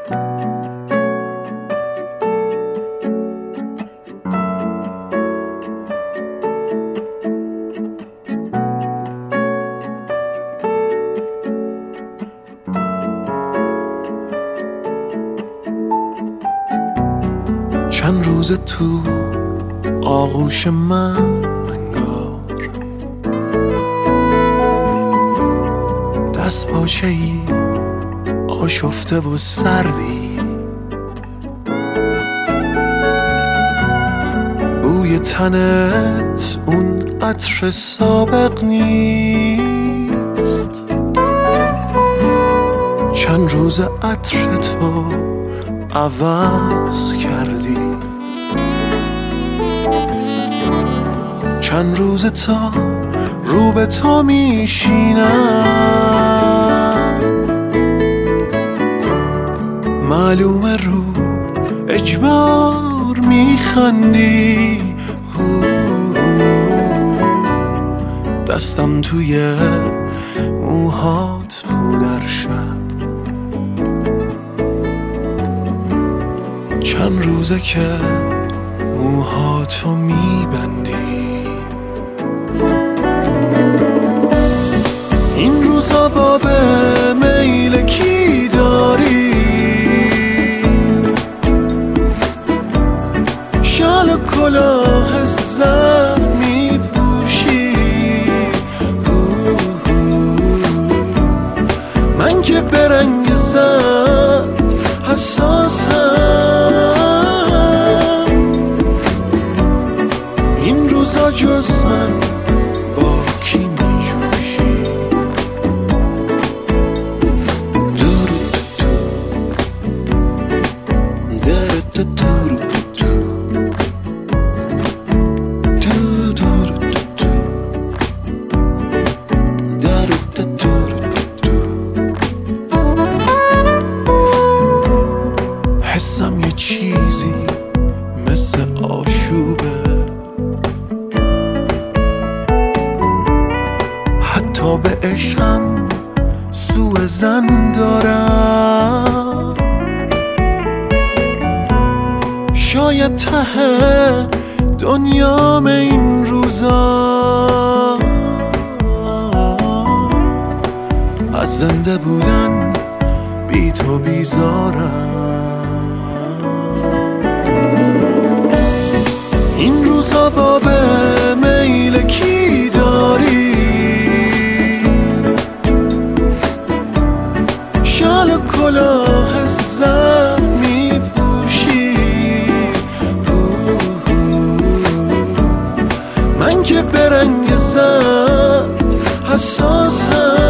چند روز تو آغوش من انگار دست پاچه ای آشفته و سردی، بوی تنت اون عطر سابق نیست. چند روز عطر تو عوض کردی، چند روز تا رو به تو میشینم، معلومه رو اجبار میخندی. دستم توی موهات بود در شب، چند روزه که موهاتو میبندی. این روزا با به میل کی داری؟ شال و کلاه زن میپوشی، من که به رنگ زرد حساسم. این روزا جز من با کی میجوشی؟ حسم یه چیزی مثل آشوبه، حتی به عشقم سوء ظن دارم. شاید ته دنیام این روزا از زنده بودن بی تو بیزارم. این روزا با به میل کی داری؟ شال و کلاه زن میپوشی، من که به رنگ زرد حساسم.